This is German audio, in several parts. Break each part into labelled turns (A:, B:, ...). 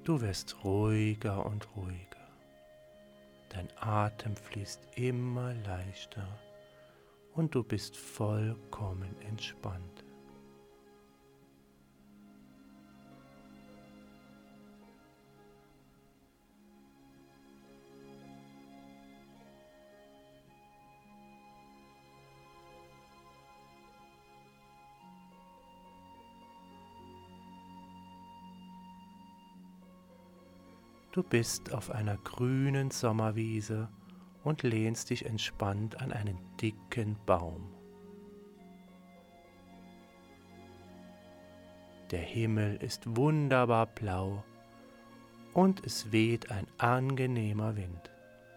A: Du wirst ruhiger und ruhiger. Dein Atem fließt immer leichter und du bist vollkommen entspannt. Du bist auf einer grünen Sommerwiese und lehnst dich entspannt an einen dicken Baum. Der Himmel ist wunderbar blau und es weht ein angenehmer Wind.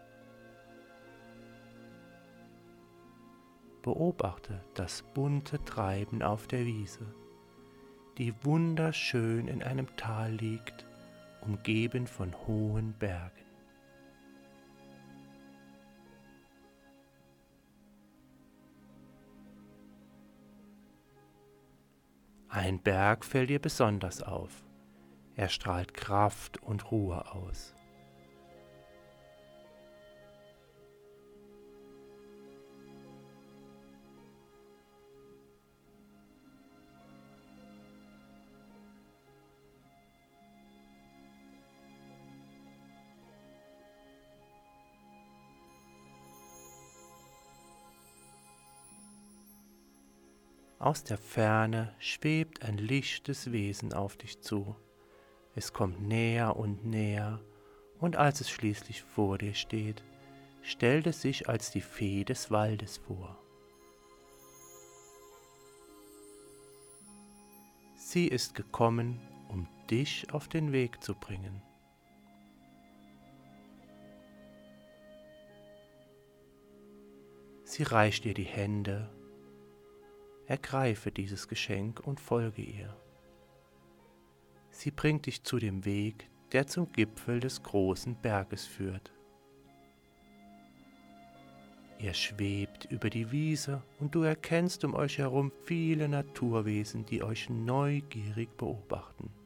A: Beobachte das bunte Treiben auf der Wiese, die wunderschön in einem Tal liegt, umgeben von hohen Bergen. Ein Berg fällt dir besonders auf. Er strahlt Kraft und Ruhe aus. Aus der Ferne schwebt ein lichtes Wesen auf dich zu. Es kommt näher und als es schließlich vor dir steht, stellt es sich als die Fee des Waldes vor. Sie ist gekommen, um dich auf den Weg zu bringen. Sie reicht dir die Hände. Ergreife dieses Geschenk und folge ihr. Sie bringt dich zu dem Weg, der zum Gipfel des großen Berges führt. Ihr schwebt über die Wiese und du erkennst um euch herum viele Naturwesen, die euch neugierig beobachten.